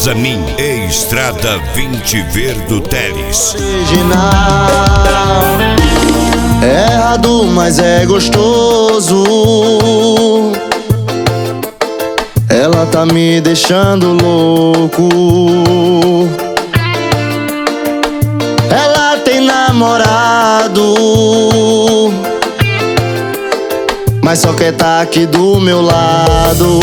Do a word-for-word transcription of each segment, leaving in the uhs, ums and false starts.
Zanin e Estrada vinte Verdo Teles. Original, é errado, mas é gostoso. Ela tá me deixando louco. Ela tem namorado, mas só quer tá aqui do meu lado.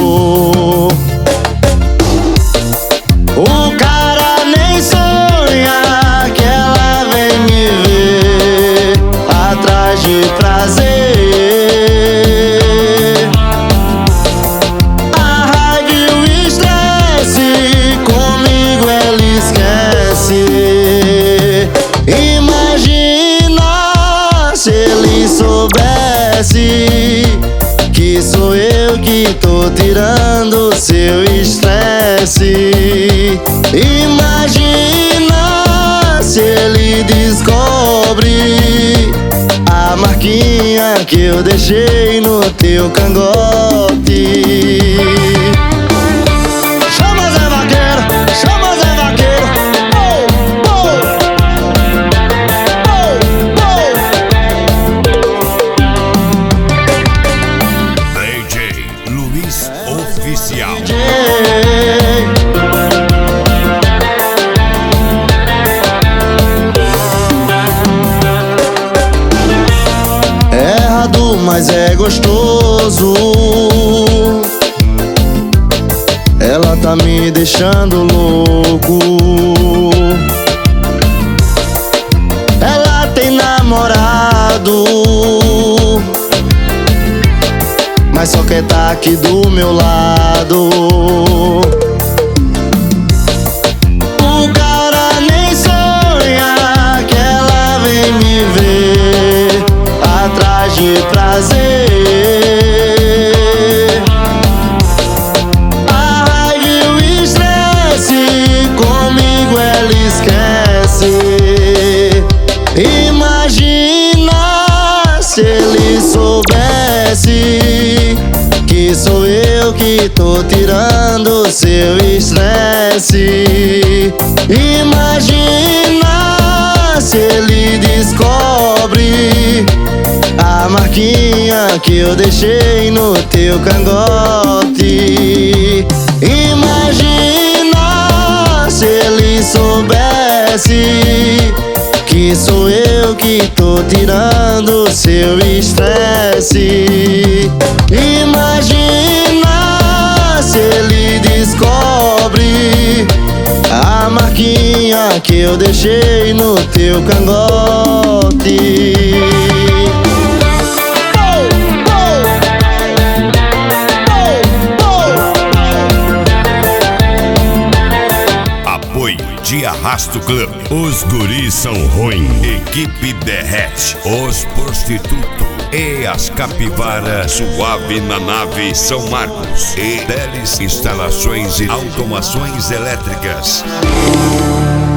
O cara nem sonha que ela vem me ver atrás de prazer. A raiva e o estresse, comigo ela esquece. Imagina se ele soubesse que sou eu que tô tirando seu estresse. Imagina se ele descobre a marquinha que eu deixei no teu cangote. Chama Zé Vaqueiro, chama Zé Vaqueiro. Oh, oh. D J Luiz Oficial. D J. Mas é gostoso. Ela tá me deixando louco. Ela tem namorado, mas só quer tá aqui do meu lado. O cara nem sonha que ela vem me ver atrás de prazer. A raiva e o estresse, comigo ela esquece. Imagina se ele soubesse que sou eu que tô tirando seu estresse. Imagina se ele descobre a marquinha que eu deixei no teu cangote. Imagina se ele soubesse que sou eu que tô tirando seu estresse. Imagina se ele descobre a marquinha que eu deixei no teu cangote. De Arrasto Club. Os guris são ruim. Equipe Derrete. Os prostitutos e as capivaras suave na nave São Marcos. E Teles Instalações e Automações Elétricas.